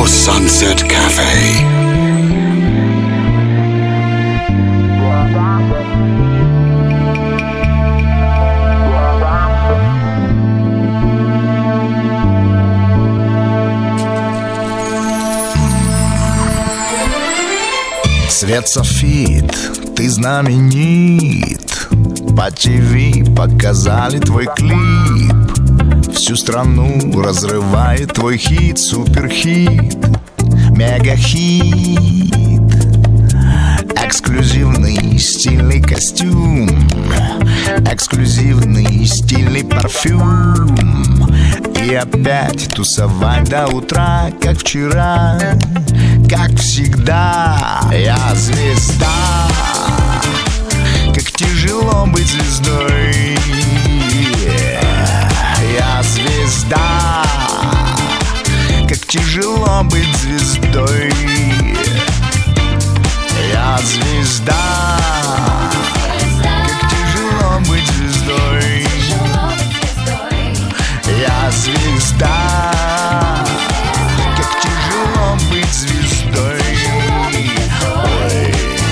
Sunset Cafe. Свет софит, ты знаменит. По ТВ показали твой клип. Всю страну разрывает твой хит, суперхит, мегахит. Эксклюзивный стильный костюм, эксклюзивный стильный парфюм. И опять тусовать до утра, как вчера, как всегда. Я звезда, как тяжело быть звездой. Я звезда, как тяжело быть звездой. Я звезда, как тяжело быть звездой. Я звезда, как тяжело быть звездой. Ой.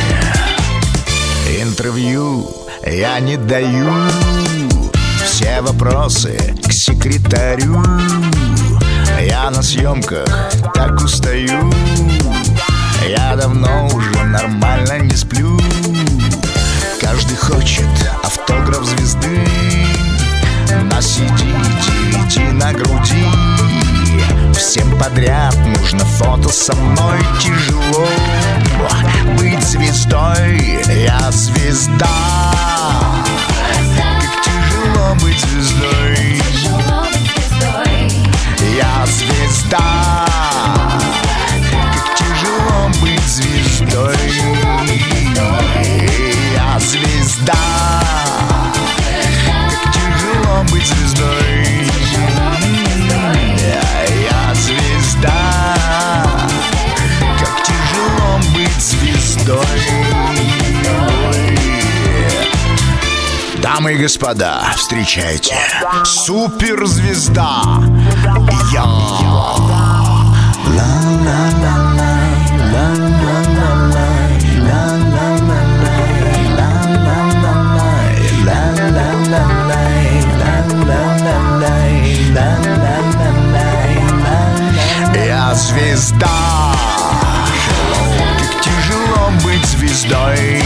Интервью я не даю, все вопросы к секретарю. Я на съемках так устаю, я давно уже нормально не сплю. Каждый хочет автограф звезды, на CD, DVD, на груди. Всем подряд нужно фото со мной. Тяжело быть звездой. Я звезда, как тяжело быть звездой. Я звезда, как тяжело быть звездой. Я звезда, как тяжело быть звездой. Я звезда, как тяжело быть звездой. Дамы и господа, встречайте, суперзвезда. Я. Я звезда, как тяжело быть звездой.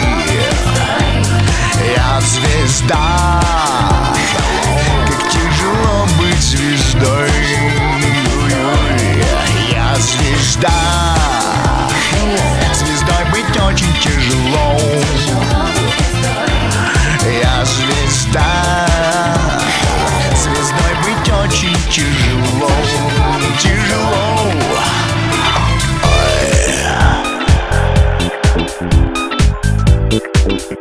Я звезда, как тяжело быть звездой. Я звезда, звездой быть очень тяжело. Я звезда, звездой быть очень тяжело. Тяжело. Ой.